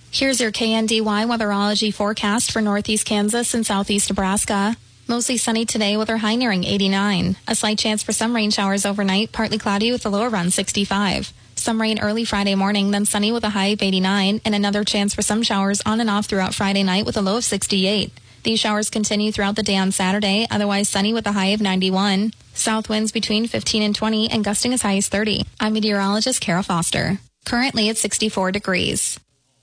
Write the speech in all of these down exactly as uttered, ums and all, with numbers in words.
Here's your K N D Y weatherology forecast for northeast Kansas and southeast Nebraska. Mostly sunny today with our high nearing eighty-nine. A slight chance for some rain showers overnight, partly cloudy with a low around sixty-five. Some rain early Friday morning, then sunny with a high of eighty-nine, and another chance for some showers on and off throughout Friday night with a low of sixty-eight. These showers continue throughout the day on Saturday, otherwise sunny with a high of ninety-one. South winds between fifteen and twenty and gusting as high as thirty. I'm meteorologist Kara Foster. Currently at sixty-four degrees.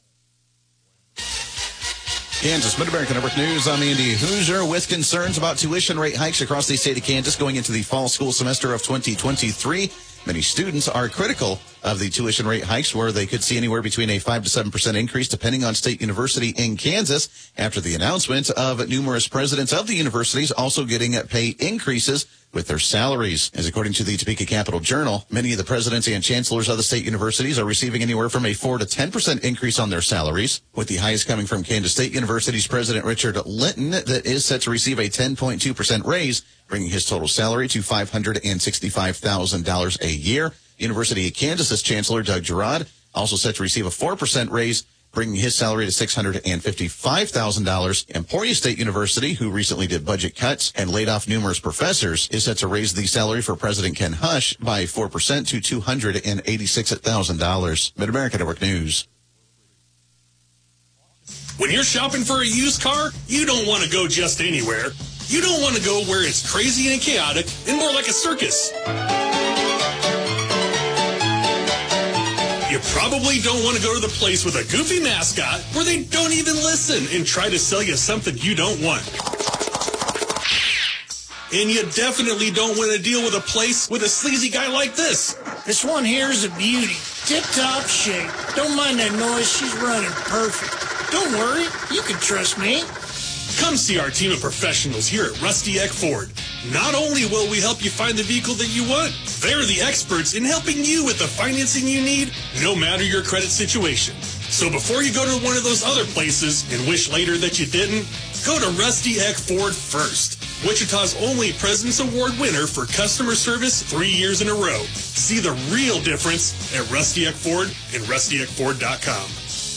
Kansas Mid-America Network News. I'm Andy Hoosier. With concerns about tuition rate hikes across the state of Kansas going into the fall school semester of twenty twenty-three, many students are critical of the tuition rate hikes, where they could see anywhere between a five to seven percent increase depending on state university in Kansas, after the announcement of numerous presidents of the universities also getting pay increases with their salaries. As according to the Topeka Capital Journal, many of the presidents and chancellors of the state universities are receiving anywhere from a four to ten percent increase on their salaries, with the highest coming from Kansas State University's President Richard Linton, that is set to receive a ten point two percent raise, bringing his total salary to five hundred sixty-five thousand dollars a year. University of Kansas's Chancellor Doug Girod also set to receive a four percent raise, bringing his salary to six hundred fifty-five thousand dollars. Emporia State University, who recently did budget cuts and laid off numerous professors, is set to raise the salary for President Ken Hush by four percent to two hundred eighty-six thousand dollars. Mid-America Network News. When you're shopping for a used car, you don't want to go just anywhere. You don't want to go where it's crazy and chaotic and more like a circus. You probably don't want to go to the place with a goofy mascot where they don't even listen and try to sell you something you don't want. And you definitely don't want to deal with a place with a sleazy guy like this. This one here is a beauty. Tip-top shape. Don't mind that noise. She's running perfect. Don't worry. You can trust me. Come see our team of professionals here at Rusty Eck Ford. Not only will we help you find the vehicle that you want, they're the experts in helping you with the financing you need, no matter your credit situation. So before you go to one of those other places and wish later that you didn't, go to Rusty Eck Ford first. Wichita's only President's Award winner for customer service three years in a row. See the real difference at Rusty Eck Ford and rusty eck ford dot com.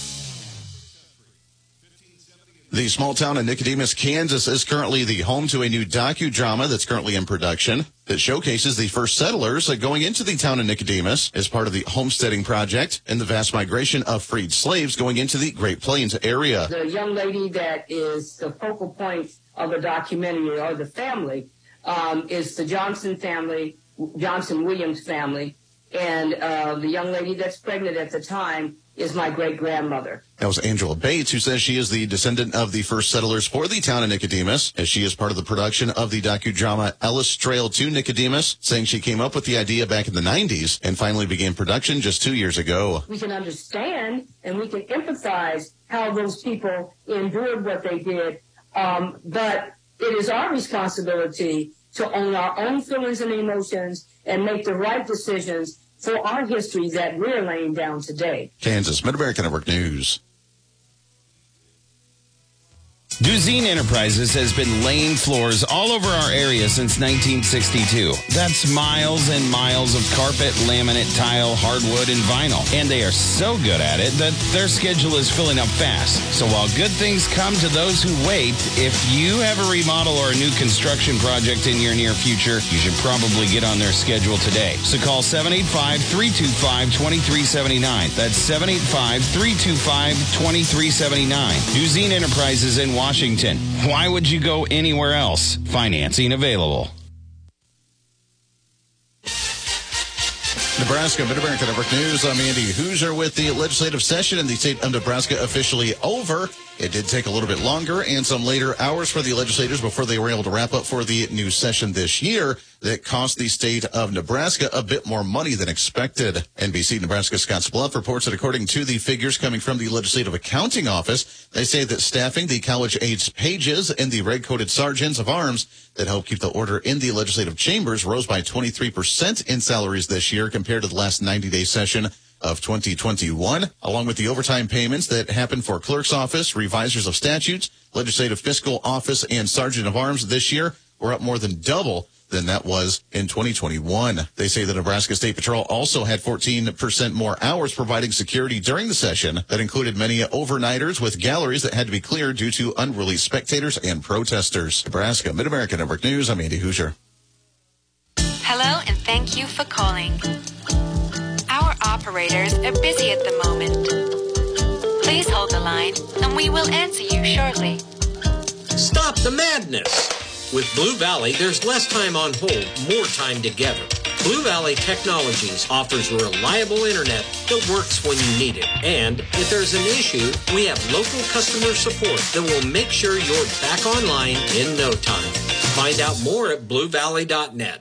The small town of Nicodemus, Kansas is currently the home to a new docudrama that's currently in production that showcases the first settlers going into the town of Nicodemus as part of the homesteading project and the vast migration of freed slaves going into the Great Plains area. The young lady that is the focal point of the documentary, or the family, um, is the Johnson family, Johnson-Williams family, and uh, the young lady that's pregnant at the time is my great-grandmother. That was Angela Bates, who says she is the descendant of the first settlers for the town of Nicodemus, as she is part of the production of the docudrama Ellis Trail to Nicodemus, saying she came up with the idea back in the nineties and finally began production just two years ago. We can understand and we can empathize how those people endured what they did, um, but it is our responsibility to own our own feelings and emotions and make the right decisions for our history that we're laying down today. Kansas Mid-America Network News. Duzine Enterprises has been laying floors all over our area since nineteen sixty-two. That's miles and miles of carpet, laminate, tile, hardwood, and vinyl. And they are so good at it that their schedule is filling up fast. So while good things come to those who wait, if you have a remodel or a new construction project in your near future, you should probably get on their schedule today. So call seven eight five, three two five, two three seven nine. That's seven eight five, three two five, two three seven nine. Duzine Enterprises in Washington. Why would you go anywhere else? Financing available. Nebraska Mid-America Network News. I'm Andy Hoosier. With the legislative session in the state of Nebraska officially over, it did take a little bit longer and some later hours for the legislators before they were able to wrap up for the new session this year that cost the state of Nebraska a bit more money than expected. N B C Nebraska Scottsbluff reports that according to the figures coming from the Legislative Accounting Office, they say that staffing the college-age pages and the red-coated sergeants of arms that help keep the order in the legislative chambers rose by twenty-three percent in salaries this year compared to the last ninety-day session of twenty twenty-one, along with the overtime payments that happen for clerk's office, revisers of statutes, legislative fiscal office, and sergeant of arms this year were up more than double than that was in twenty twenty-one. They say the Nebraska State Patrol also had fourteen percent more hours providing security during the session. That included many overnighters with galleries that had to be cleared due to unreleased spectators and protesters. Nebraska Mid-America Network News, I'm Andy Hoosier. Hello and thank you for calling. Our operators are busy at the moment. Please hold the line and we will answer you shortly. Stop the madness! With Blue Valley, there's less time on hold, more time together. Blue Valley Technologies offers reliable internet that works when you need it. And if there's an issue, we have local customer support that will make sure you're back online in no time. Find out more at blue valley dot net.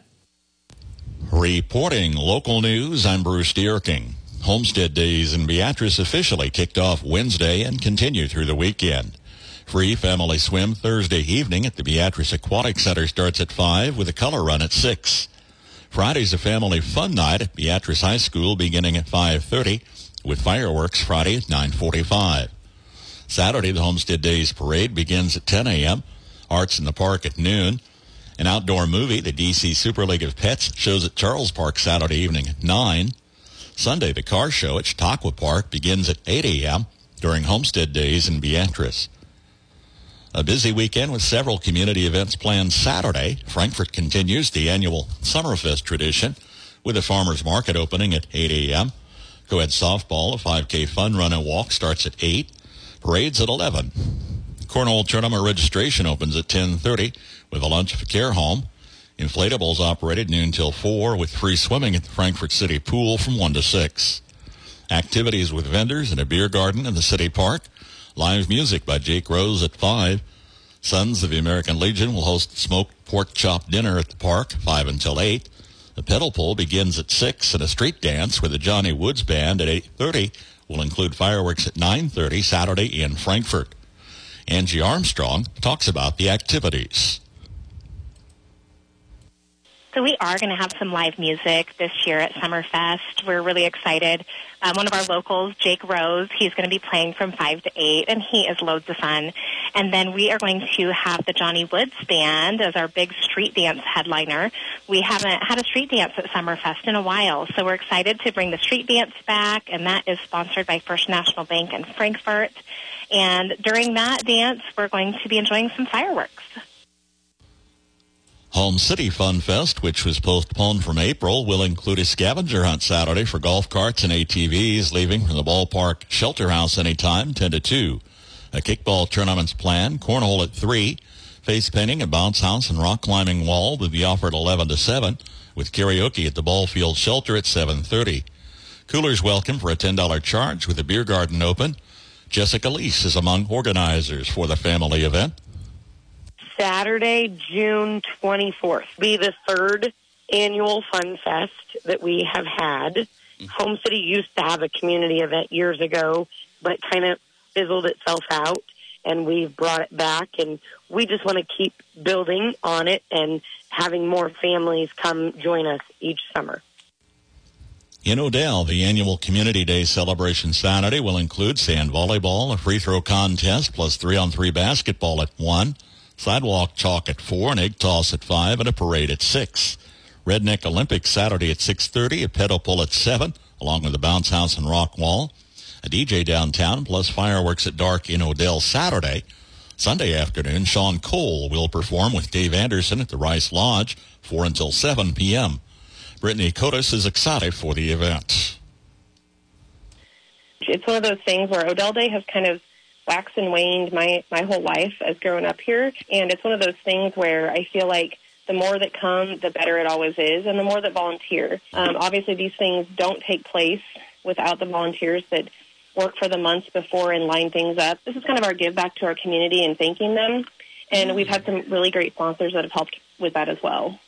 Reporting local news, I'm Bruce Dierking. Homestead Days in Beatrice officially kicked off Wednesday and continue through the weekend. Free family swim Thursday evening at the Beatrice Aquatic Center starts at five with a color run at six. Friday's a family fun night at Beatrice High School beginning at five thirty with fireworks Friday at nine forty-five. Saturday, the Homestead Days Parade begins at ten a.m., Arts in the Park at noon. An outdoor movie, the D C Super League of Pets, shows at Charles Park Saturday evening at nine. Sunday, the car show at Chautauqua Park begins at eight a.m. during Homestead Days in Beatrice. A busy weekend with several community events planned Saturday. Frankfort continues the annual Summerfest tradition with a farmer's market opening at eight a.m. Co-ed softball, a five K fun run and walk starts at eight. Parades at eleven. Cornhole tournament registration opens at ten thirty with a lunch at the care home. Inflatables operated noon till four with free swimming at the Frankfort City Pool from one to six. Activities with vendors and a beer garden in the city park. Live music by Jake Rose at five. Sons of the American Legion will host smoked pork chop dinner at the park, five until eight. The pedal pull begins at six, and a street dance with the Johnny Woods Band at eight thirty will include fireworks at nine thirty Saturday in Frankfort. Angie Armstrong talks about the activities. So we are going to have some live music this year at Summerfest. We're really excited. Um, one of our locals, Jake Rose, he's going to be playing from five to eight, and he is loads of fun. And then we are going to have the Johnny Woods Band as our big street dance headliner. We haven't had a street dance at Summerfest in a while, so we're excited to bring the street dance back, and that is sponsored by First National Bank in Frankfort. And during that dance, we're going to be enjoying some fireworks. Home City Fun Fest, which was postponed from April, will include a scavenger hunt Saturday for golf carts and A T Vs leaving from the ballpark shelter house anytime, ten to two. A kickball tournament's planned, cornhole at three. Face painting, a bounce house, and rock climbing wall will be offered eleven to seven, with karaoke at the ball field shelter at seven thirty. Coolers welcome for a ten dollars charge with a beer garden open. Jessica Lease is among organizers for the family event. Saturday, June twenty-fourth, be the third annual Fun Fest that we have had. Mm-hmm. Home City used to have a community event years ago, but kind of fizzled itself out, and we've brought it back, and we just want to keep building on it and having more families come join us each summer. In Odell, the annual Community Day celebration Saturday will include sand volleyball, a free throw contest, plus three-on-three basketball at one. Sidewalk chalk at four, an egg toss at five, and a parade at six. Redneck Olympics Saturday at six thirty, a pedal pull at seven, along with a bounce house and rock wall. A D J downtown, plus fireworks at dark in Odell Saturday. Sunday afternoon, Sean Cole will perform with Dave Anderson at the Rice Lodge, four until seven p.m. Brittany Cotis is excited for the event. It's one of those things where Odell Day has kind of waxed and waned my, my whole life as growing up here. And it's one of those things where I feel like the more that come, the better it always is, and the more that volunteer. Um, obviously, these things don't take place without the volunteers that work for the months before and line things up. This is kind of our give back to our community and thanking them. And we've had some really great sponsors that have helped with that as well.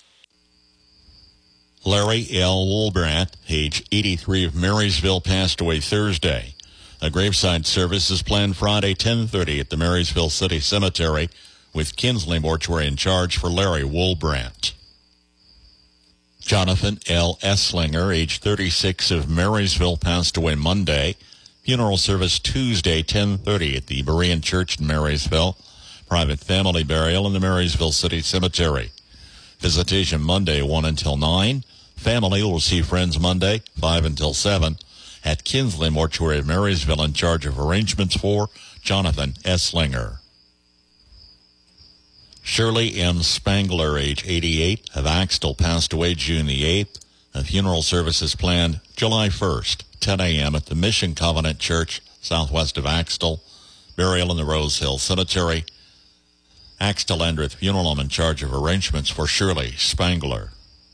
Larry L. Woolbrandt, age eighty-three, of Marysville, passed away Thursday. A graveside service is planned Friday, ten thirty at the Marysville City Cemetery, with Kinsley Mortuary in charge for Larry Woolbrandt. Jonathan L. Esslinger, age thirty-six, of Marysville, passed away Monday. Funeral service Tuesday, ten thirty at the Berean Church in Marysville. Private family burial in the Marysville City Cemetery. Visitation Monday, one until nine. Family will see friends Monday, five until seven. At Kinsley Mortuary of Marysville, in charge of arrangements for Jonathan Esslinger. Shirley M. Spangler, age eighty-eight, of Axtell, passed away June the eighth. A funeral service is planned July first, ten a.m. at the Mission Covenant Church, southwest of Axtell. Burial in the Rose Hill Cemetery. Axtell Endreth Funeral Home in charge of arrangements for Shirley Spangler.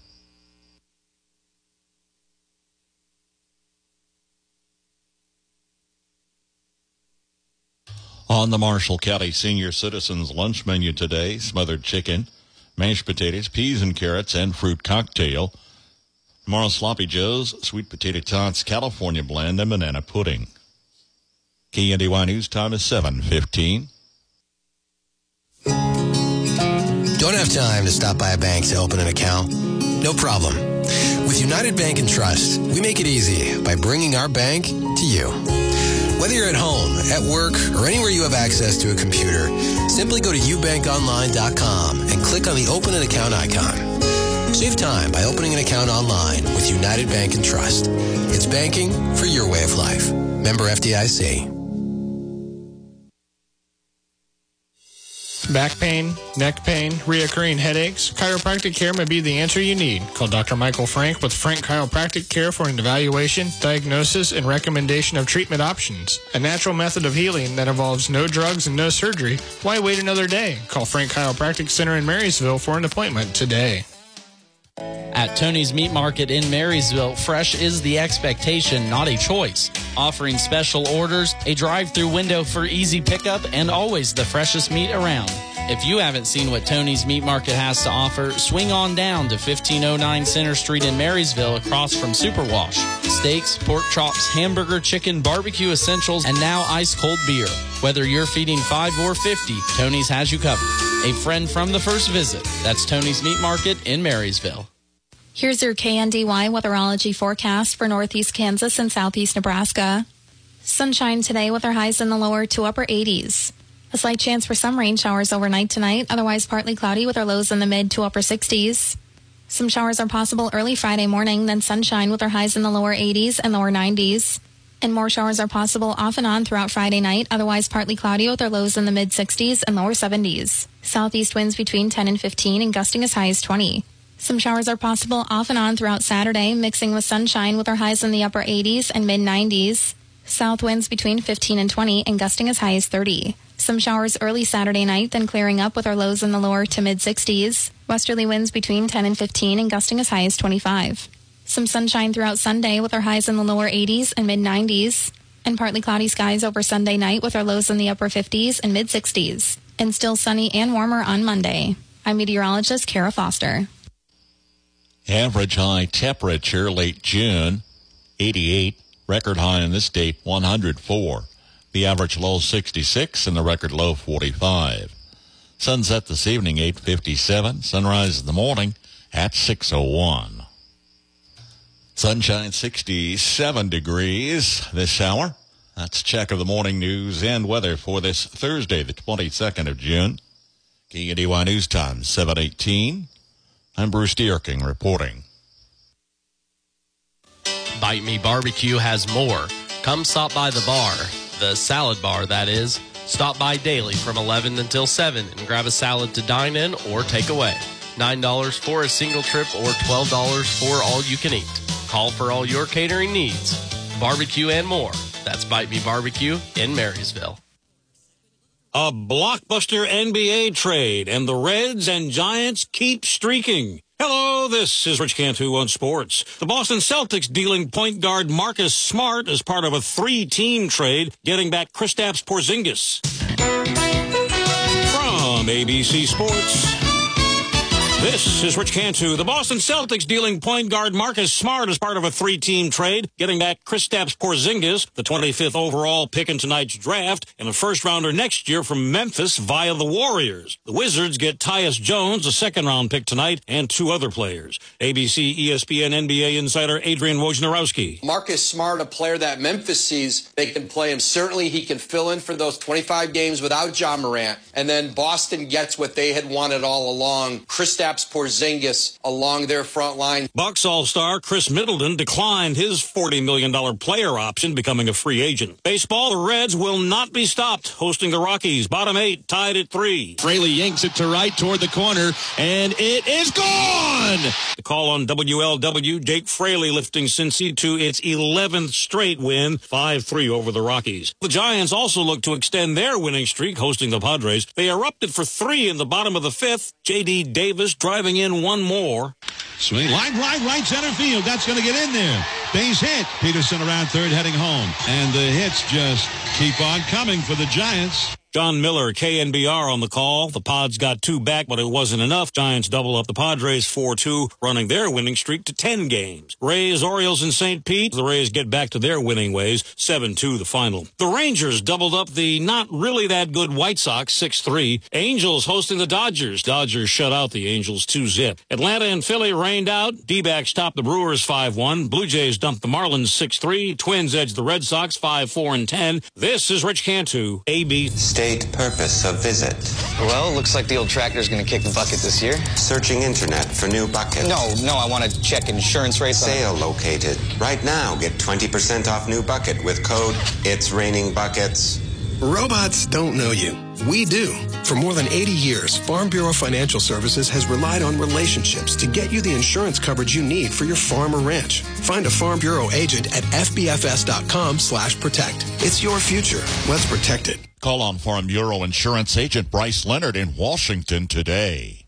On the Marshall County Senior Citizens lunch menu today, smothered chicken, mashed potatoes, peas and carrots, and fruit cocktail. Tomorrow, Sloppy Joe's, sweet potato tots, California blend, and banana pudding. K N D Y News time is seven fifteen. Don't have time to stop by a bank to open an account? No problem. With United Bank and Trust, we make it easy by bringing our bank to you. Whether you're at home, at work, or anywhere you have access to a computer, simply go to u bank online dot com and click on the Open an Account icon. Save time by opening an account online with United Bank and Trust. It's banking for your way of life. Member F D I C. Back pain, neck pain, reoccurring headaches, chiropractic care may be the answer you need. Call Doctor Michael Frank with Frank Chiropractic Care for an evaluation, diagnosis, and recommendation of treatment options. A natural method of healing that involves no drugs and no surgery. Why wait another day? Call Frank Chiropractic Center in Marysville for an appointment today. At Tony's Meat Market in Marysville, fresh is the expectation, not a choice. Offering special orders, a drive-through window for easy pickup, and always the freshest meat around. If you haven't seen what Tony's Meat Market has to offer, swing on down to fifteen oh nine Center Street in Marysville across from Superwash. Steaks, pork chops, hamburger, chicken, barbecue essentials, and now ice-cold beer. Whether you're feeding five or fifty, Tony's has you covered. A friend from the first visit. That's Tony's Meat Market in Marysville. Here's your K N D Y weatherology forecast for northeast Kansas and southeast Nebraska. Sunshine today with our highs in the lower to upper eighties. A slight chance for some rain showers overnight tonight, otherwise partly cloudy with our lows in the mid to upper sixties. Some showers are possible early Friday morning, then sunshine with our highs in the lower eighties and lower nineties. And more showers are possible off and on throughout Friday night, otherwise partly cloudy with our lows in the mid sixties and lower seventies. Southeast winds between ten and fifteen and gusting as high as twenty. Some showers are possible off and on throughout Saturday, mixing with sunshine with our highs in the upper eighties and mid nineties. South winds between fifteen and twenty and gusting as high as thirty. Some showers early Saturday night, then clearing up with our lows in the lower to mid sixties. Westerly winds between ten and fifteen and gusting as high as twenty-five. Some sunshine throughout Sunday with our highs in the lower eighties and mid nineties. And partly cloudy skies over Sunday night with our lows in the upper fifties and mid sixties. And still sunny and warmer on Monday. I'm meteorologist Kara Foster. Average high temperature late June, eighty-eight. Record high in this date, one hundred four. The average low, sixty-six, and the record low, forty-five. Sunset this evening, eight fifty-seven. Sunrise in the morning at six oh one. Sunshine, sixty-seven degrees this hour. That's a check of the morning news and weather for this Thursday, the twenty-second of June. K N D Y News Time, seven eighteen. I'm Bruce Dierking reporting. Bite Me Barbecue has more. Come stop by the bar, the salad bar that is. Stop by daily from eleven until seven and grab a salad to dine in or take away. nine dollars for a single trip or twelve dollars for all you can eat. Call for all your catering needs. Barbecue and more. That's Bite Me Barbecue in Marysville. A blockbuster N B A trade, and the Reds and Giants keep streaking. Hello, this is Rich Cantu on sports. The Boston Celtics dealing point guard Marcus Smart as part of a three-team trade, getting back Kristaps Porzingis. From A B C Sports, this is Rich Cantu. The Boston Celtics dealing point guard Marcus Smart as part of a three-team trade, getting back Kristaps Porzingis, the twenty-fifth overall pick in tonight's draft, and a first-rounder next year from Memphis via the Warriors. The Wizards get Tyus Jones, a second-round pick tonight, and two other players. A B C, E S P N, N B A insider Adrian Wojnarowski. Marcus Smart, a player that Memphis sees they can play him. Certainly he can fill in for those twenty-five games without Ja Morant. And then Boston gets what they had wanted all along, Kristaps Kristaps Porzingis along their front line. Bucks All-Star Chris Middleton declined his forty million dollars player option, becoming a free agent. Baseball, the Reds will not be stopped, hosting the Rockies. Bottom eight, tied at three. Fraley yanks it to right toward the corner, and it is gone! The call on W L W, Jake Fraley lifting Cincy to its eleventh straight win, five three over the Rockies. The Giants also look to extend their winning streak, hosting the Padres. They erupted for three in the bottom of the fifth. J D. Davis driving in one more. Swing, line, right, right center field. That's going to get in there. Base hit. Peterson around third, heading home. And the hits just keep on coming for the Giants. John Miller, K N B R on the call. The Pods got two back, but it wasn't enough. Giants double up the Padres four two, running their winning streak to ten games. Rays, Orioles, and Saint Pete. The Rays get back to their winning ways, seven two the final. The Rangers doubled up the not really that good White Sox, six three. Angels hosting the Dodgers. Dodgers shut out the Angels two zip. Atlanta and Philly rained out. D-backs topped the Brewers five one. Blue Jays dumped the Marlins six three. Twins edged the Red Sox five four and ten. This is Rich Cantu, A B. State purpose of visit. Well, looks like the old tractor's going to kick the bucket this year. Searching internet for new bucket. No, no, I want to check insurance rates. Sale located. Right now, get twenty percent off new bucket with code It's Raining Buckets. Robots don't know you. We do. For more than eighty years, Farm Bureau Financial Services has relied on relationships to get you the insurance coverage you need for your farm or ranch. Find a Farm Bureau agent at f b f s dot com slash protect. It's your future. Let's protect it. Call on Farm Bureau Insurance Agent Bryce Leonard in Washington today.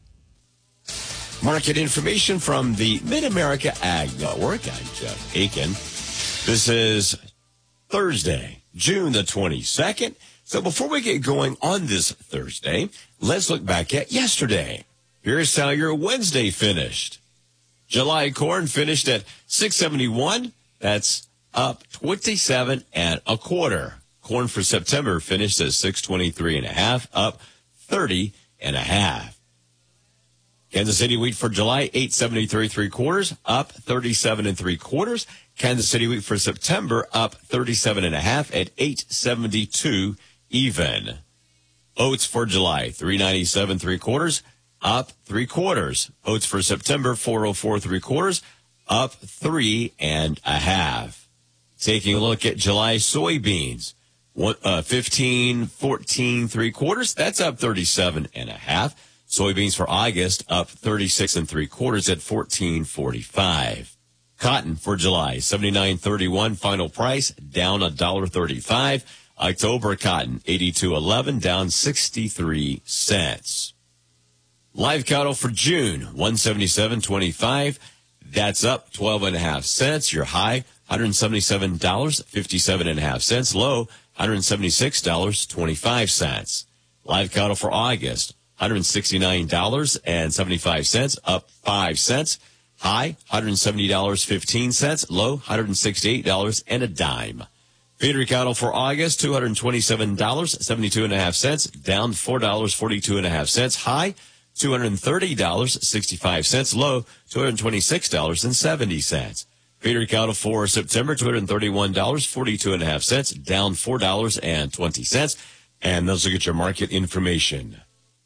Market information from the Mid-America Ag Network. I'm Jeff Aiken. This is Thursday, June the twenty-second. So before we get going on this Thursday, let's look back at yesterday. Here's how your Wednesday finished. July corn finished at six seventy-one. That's up twenty-seven and a quarter. Corn for September finished at six twenty-three and a half, up thirty and a half. Kansas City wheat for July, eight seventy-three three quarters, up thirty-seven and three quarters. Kansas City wheat for September, up thirty-seven and a half at eight seventy-two even. Oats for July, three ninety-seven three quarters, up three quarters. Oats for September, four oh four three quarters, up three and a half. Taking a look at July soybeans, one, uh, fifteen fourteen three quarters, that's up thirty-seven and a half. Soybeans for August up thirty-six and three quarters at fourteen forty-five. Cotton for July, seventy-nine thirty-one final price, down one dollar thirty-five. October cotton, eighty-two eleven, down sixty-three cents. Live cattle for June, one seventy-seven twenty-five. That's up twelve and a half cents. Your high, one seventy-seven dollars and fifty-seven and a half cents. Low, one seventy-six dollars and twenty-five cents. Live cattle for August, one sixty-nine dollars and seventy-five cents, up five cents. High, one seventy dollars and fifteen cents. Low, one sixty-eight dollars and a dime. Feeder cattle for August, two twenty-seven dollars and seventy-two and a half cents, down four dollars and forty-two and a half cents. High, two hundred thirty dollars and sixty-five cents. Low, two hundred twenty-six dollars and seventy cents. Feeder cattle for September, two hundred thirty-one dollars and forty-two and a half cents, down four dollars and twenty cents. And those will get your market information.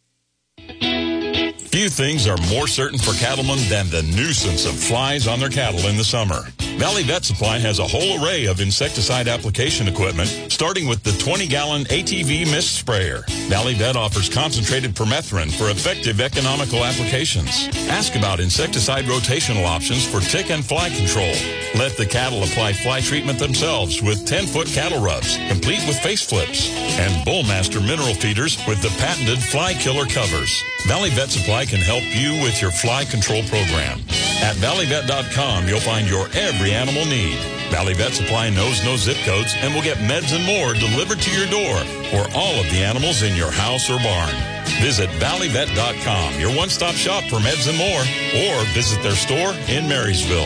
Few things are more certain for cattlemen than the nuisance of flies on their cattle in the summer. Valley Vet Supply has a whole array of insecticide application equipment, starting with the twenty-gallon A T V mist sprayer. Valley Vet offers concentrated permethrin for effective economical applications. Ask about insecticide rotational options for tick and fly control. Let the cattle apply fly treatment themselves with ten-foot cattle rubs, complete with face flips, and Bullmaster mineral feeders with the patented fly killer covers. Valley Vet Supply can help you with your fly control program. At valley vet dot com, you'll find your every animal need. Valley Vet Supply knows no zip codes and will get meds and more delivered to your door for all of the animals in your house or barn. Visit valley vet dot com, your one-stop shop for meds and more, or visit their store in Marysville.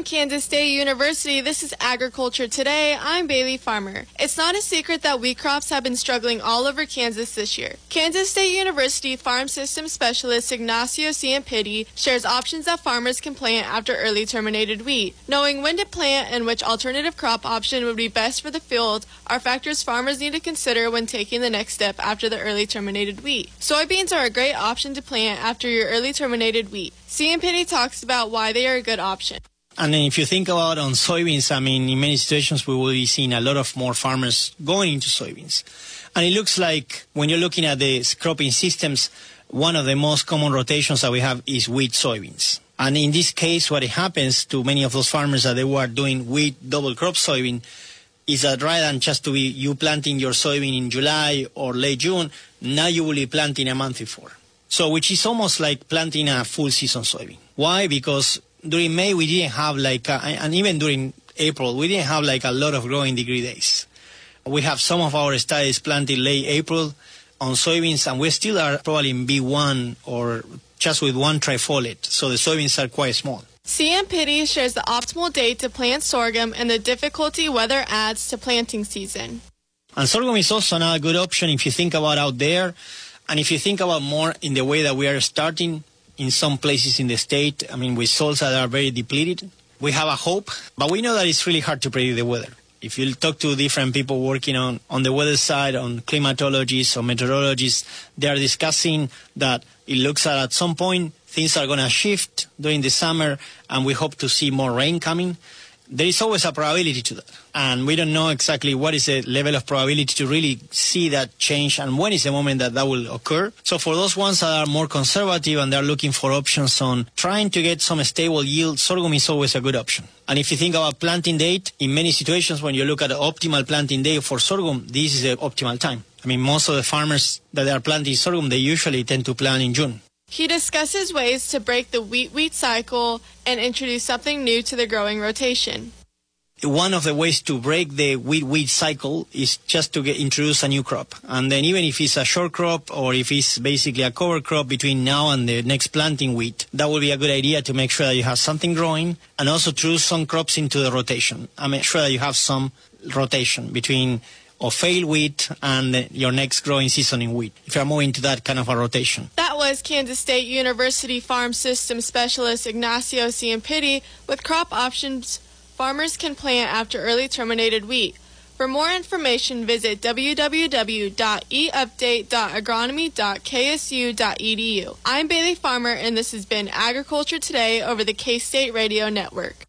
Kansas State University, this is Agriculture Today. I'm Bailey Farmer. It's not a secret that wheat crops have been struggling all over Kansas this year. Kansas State University Farm Systems Specialist Ignacio Ciampiti shares options that farmers can plant after early terminated wheat. Knowing when to plant and which alternative crop option would be best for the field are factors farmers need to consider when taking the next step after the early terminated wheat. Soybeans are a great option to plant after your early terminated wheat. Ciampiti talks about why they are a good option. And then if you think about on soybeans, I mean, in many situations, we will be seeing a lot of more farmers going into soybeans. And it looks like when you're looking at the cropping systems, one of the most common rotations that we have is wheat soybeans. And in this case, what happens to many of those farmers that they were doing wheat double crop soybean is that rather than just to be you planting your soybean in July or late June, now you will be planting a month before. So which is almost like planting a full season soybean. Why? Because during May, we didn't have like, a, and even during April, we didn't have like a lot of growing degree days. We have some of our studies planted late April on soybeans, and we still are probably in B one or just with one trifoliate, so the soybeans are quite small. Ciampiti shares the optimal date to plant sorghum and the difficulty weather adds to planting season. And sorghum is also not a good option if you think about out there, and if you think about more in the way that we are starting in some places in the state, I mean, with soils that are very depleted, we have a hope, but we know that it's really hard to predict the weather. If you talk to different people working on, on the weather side, on climatologists or meteorologists, they are discussing that it looks like at some point things are going to shift during the summer, and we hope to see more rain coming. There is always a probability to that, and we don't know exactly what is the level of probability to really see that change and when is the moment that that will occur. So for those ones that are more conservative and they're looking for options on trying to get some stable yield, sorghum is always a good option. And if you think about planting date, in many situations when you look at the optimal planting date for sorghum, this is the optimal time. I mean, most of the farmers that are planting sorghum, they usually tend to plant in June. He discusses ways to break the wheat-wheat cycle and introduce something new to the growing rotation. One of the ways to break the wheat-wheat cycle is just to get, introduce a new crop. And then even if it's a short crop or if it's basically a cover crop between now and the next planting wheat, that would be a good idea to make sure that you have something growing and also introduce some crops into the rotation. I make sure that you have some rotation between or fail wheat and your next growing season in wheat, if you're moving to that kind of a rotation. That was Kansas State University Farm Systems Specialist Ignacio Ciampiti with crop options farmers can plant after early terminated wheat. For more information, visit w w w dot e update dot agronomy dot k s u dot e d u. I'm Bailey Farmer, and this has been Agriculture Today over the K-State Radio Network.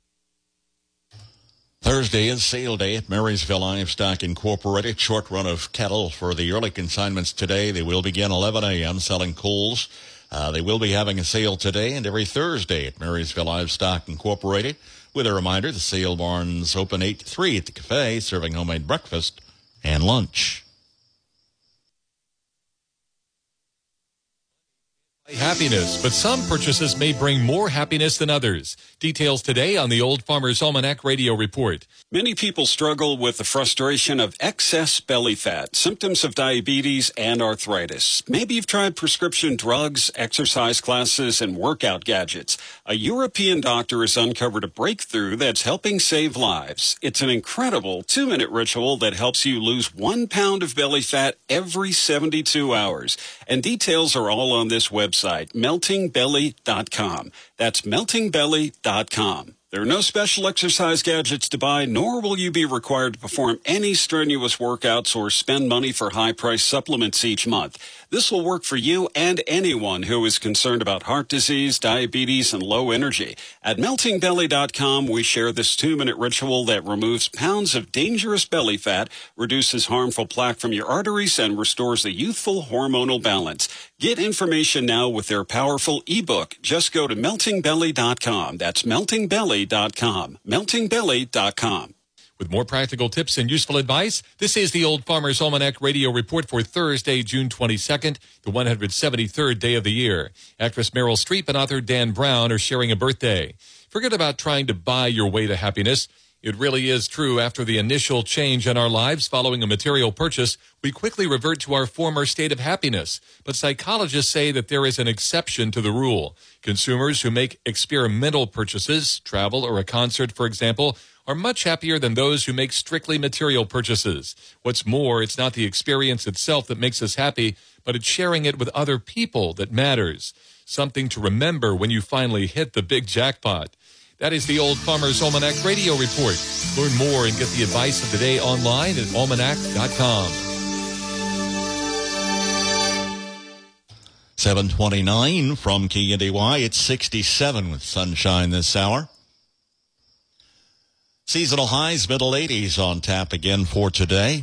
Thursday is sale day at Marysville Livestock Incorporated. Short run of cattle for the early consignments today. They will begin eleven a.m. selling culls. Uh, they will be having a sale today and every Thursday at Marysville Livestock Incorporated. With a reminder, the sale barns open eight to three at the cafe, serving homemade breakfast and lunch. Happiness, but some purchases may bring more happiness than others. Details today on the Old Farmer's Almanac Radio Report. Many people struggle with the frustration of excess belly fat, symptoms of diabetes and arthritis. Maybe you've tried prescription drugs, exercise classes, and workout gadgets. A European doctor has uncovered a breakthrough that's helping save lives. It's an incredible two-minute ritual that helps you lose one pound of belly fat every seventy-two hours. And details are all on this website, melting belly dot com. That's melting belly dot com. There are no special exercise gadgets to buy, nor will you be required to perform any strenuous workouts or spend money for high-priced supplements each month. This will work for you and anyone who is concerned about heart disease, diabetes, and low energy. At melting belly dot com, we share this two-minute ritual that removes pounds of dangerous belly fat, reduces harmful plaque from your arteries, and restores a youthful hormonal balance. Get information now with their powerful ebook. Just go to melting belly dot com. That's melting belly dot com. melting belly dot com. With more practical tips and useful advice, this is the Old Farmer's Almanac Radio Report for Thursday, June twenty-second, the one hundred seventy-third day of the year. Actress Meryl Streep and author Dan Brown are sharing a birthday. Forget about trying to buy your way to happiness. It really is true. After the initial change in our lives following a material purchase, we quickly revert to our former state of happiness. But psychologists say that there is an exception to the rule. Consumers who make experimental purchases, travel or a concert, for example, are much happier than those who make strictly material purchases. What's more, it's not the experience itself that makes us happy, but it's sharing it with other people that matters. Something to remember when you finally hit the big jackpot. That is the Old Farmer's Almanac Radio Report. Learn more and get the advice of the day online at almanac dot com. seven twenty-nine from K N D Y. It's sixty-seven with sunshine this hour. Seasonal highs, middle eighties on tap again for today.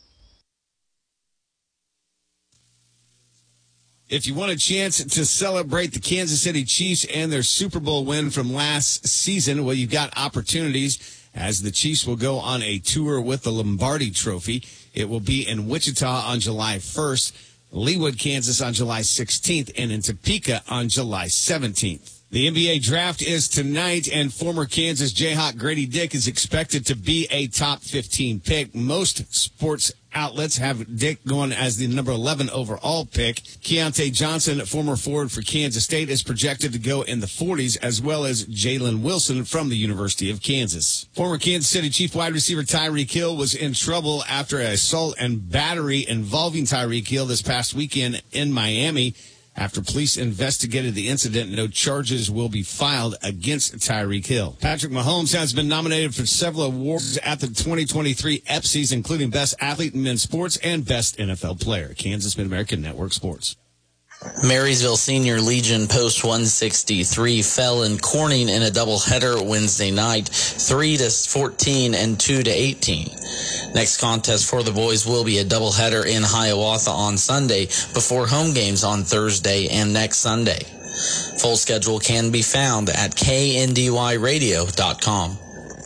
If you want a chance to celebrate the Kansas City Chiefs and their Super Bowl win from last season, well, you've got opportunities as the Chiefs will go on a tour with the Lombardi Trophy. It will be in Wichita on July first, Leawood, Kansas on July sixteenth, and in Topeka on July seventeenth. The N B A draft is tonight, and former Kansas Jayhawk Grady Dick is expected to be a top fifteen pick. Most sports outlets have Dick going as the number eleven overall pick. Keontae Johnson, former forward for Kansas State, is projected to go in the forties, as well as Jalen Wilson from the University of Kansas. Former Kansas City Chief wide receiver Tyreek Hill was in trouble after an assault and battery involving Tyreek Hill this past weekend in Miami. After police investigated the incident, no charges will be filed against Tyreek Hill. Patrick Mahomes has been nominated for several awards at the twenty twenty-three E P S Ys, including Best Athlete in Men's Sports and Best N F L Player. Kansas Mid-American Network Sports. Marysville Senior Legion Post one sixty-three fell in Corning in a doubleheader Wednesday night, three to fourteen and two to eighteen. Next contest for the boys will be a doubleheader in Hiawatha on Sunday before home games on Thursday and next Sunday. Full schedule can be found at K N D Y radio dot com.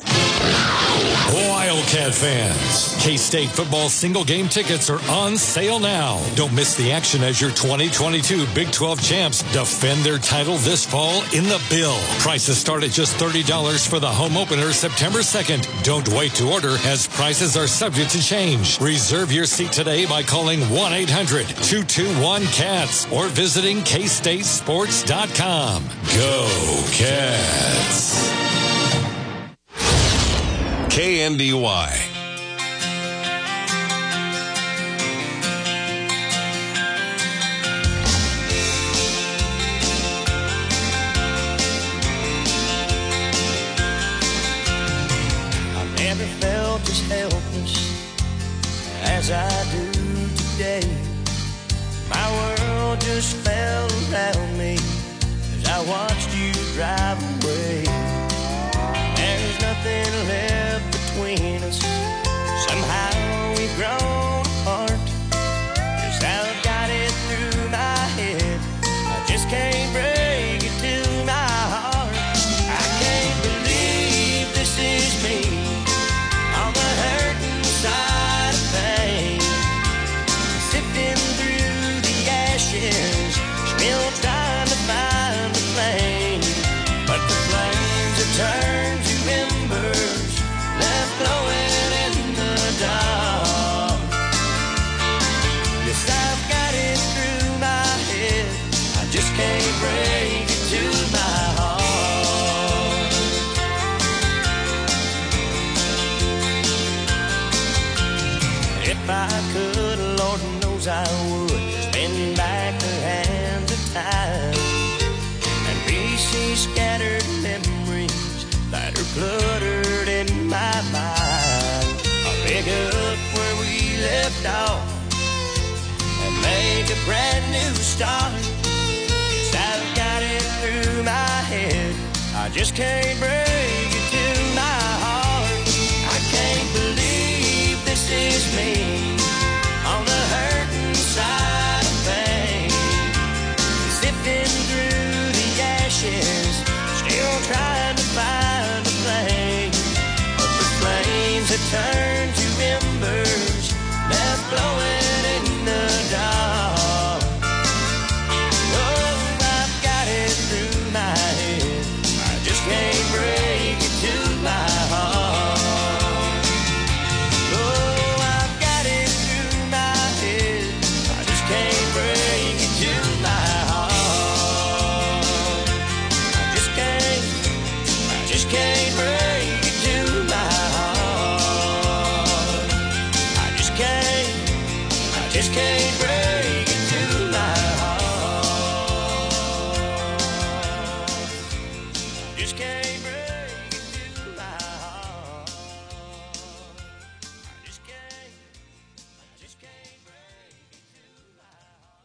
Wildcat fans, K-State football single-game tickets are on sale now. Don't miss the action as your twenty twenty-two Big twelve champs defend their title this fall in the Bill. Prices start at just thirty dollars for the home opener September second. Don't wait to order as prices are subject to change. Reserve your seat today by calling one eight hundred two two one cats or visiting K State Sports dot com. Go Cats! K N D Y. I never felt as helpless as I do today. My world just fell around me as I watched you drive away. There's nothing left between us. Somehow we've grown apart. Yes, I've got it through my head. I just can't break it to my heart. I can't believe this is me on the hurting side of pain, sifting through the ashes, still trying to find the flame. But the flames have turned to embers left glowing in the dark. Yes, I've got it through my head. I just can't break it to my heart. If I could, Lord knows I would, spin back the hands of time and re-see scattered memories that are cluttered in my mind. I'll pick up where we left off and make a brand new start. Yes, I've got it through my head. I just can't break it to my heart. I can't believe this is me on the hurting side of pain, sifting through the ashes, still trying to find a flame. But the flames have turned to embers left glowing in the dark. Oh, I've got it through my head. I just can't break just can't break into my heart. Just can't break into my heart. I just can't, I just can't break into my heart.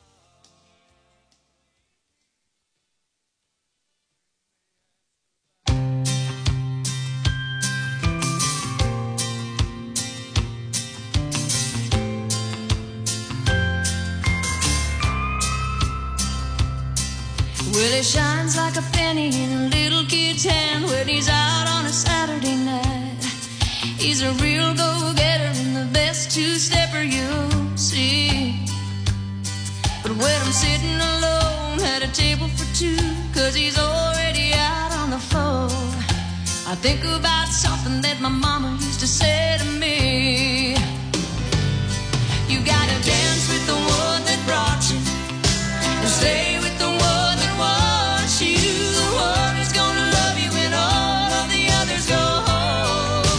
Well, he shines like a penny in a little kid's hand when he's out on a Saturday night. He's a real go-getter and the best two-stepper you'll see. But when I'm sitting alone at a table for two, 'cause he's already out on the floor, I think about something that my mama used to say to me. You gotta dance with the one that brought you and stay with the one that wants you. The one who's gonna love you when all of the others go home.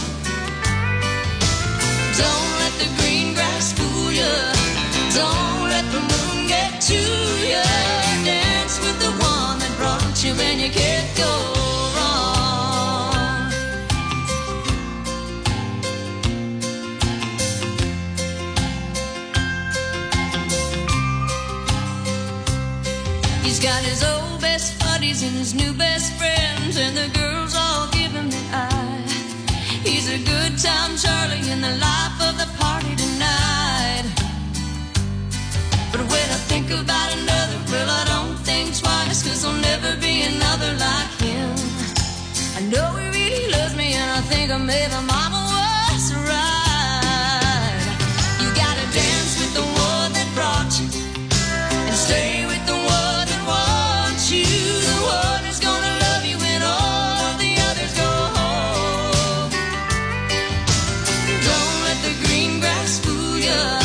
Don't let the green grass fool you. Don't let the moon get to you. Dance with the one that brought you and you can't go wrong. He's got his old best buddies and his new best friends, and the girls all give him the eye. He's a good time Charlie in the life of the party tonight. But when I think about another, well, I don't think twice, 'cause there'll never be another like him. I know he really loves me, and I think I maybe mama was right. You gotta dance with the one that brought you and stay with the one that wants you. The one who's gonna love you when all of the others go home. Don't let the green grass fool you.